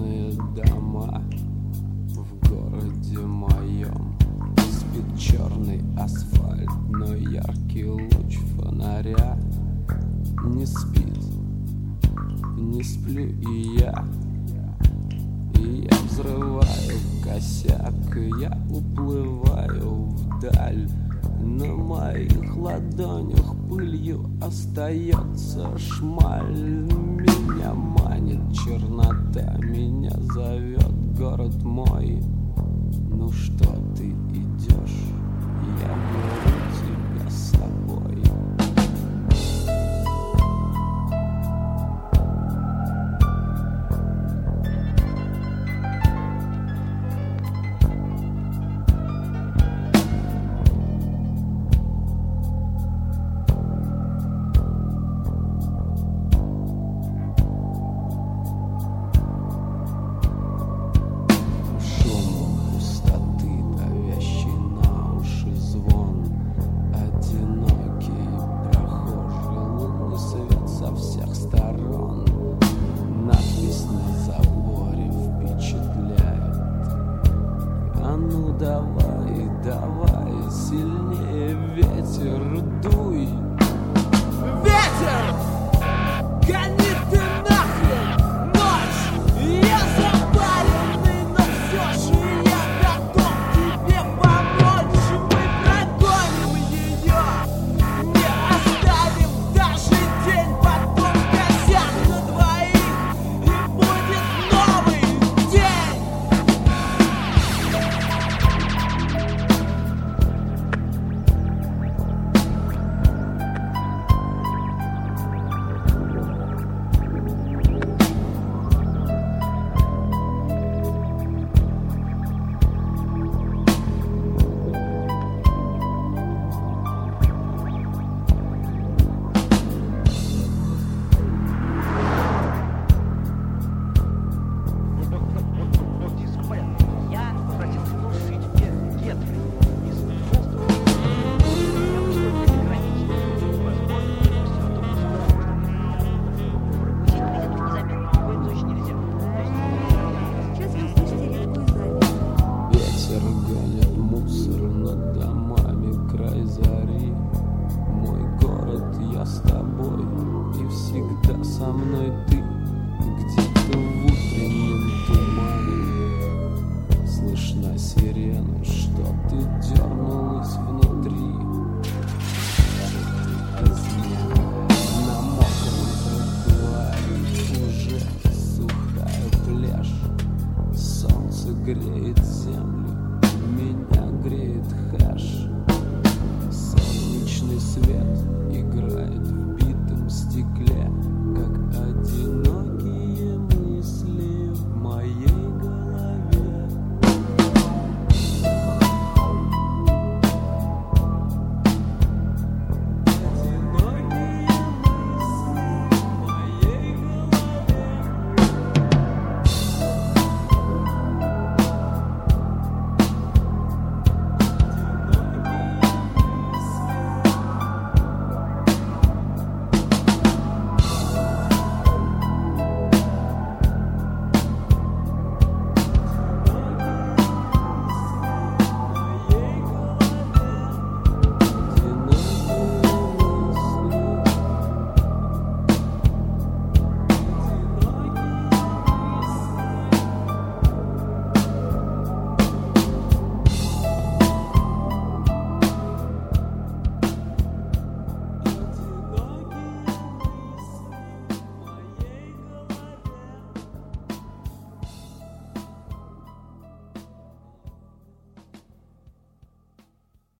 Пустынные дома в городе моем. Спит черный асфальт, но яркий луч фонаря не спит, не сплю и я. И я взрываю косяк, и я уплываю вдаль. На моих ладонях пылью остается шмаль. Меня манит чернота, меня зовет город мой. Ну что ты идешь? Я беру тебя с собой. Давай, давай, сильнее ветер дуй. Ветер! Гони ты нахрен ночь! Я запаленный, но все же я готов тебе помочь. Мы прогоним ее, не оставим даже день. Потом косяк на двоих, и будет новый день. Со мной ты, где-то в утреннем тумане слышна сирена, что ты дернулась внутри. На мокром тротуаре уже сухая плешь. Солнце греет землю.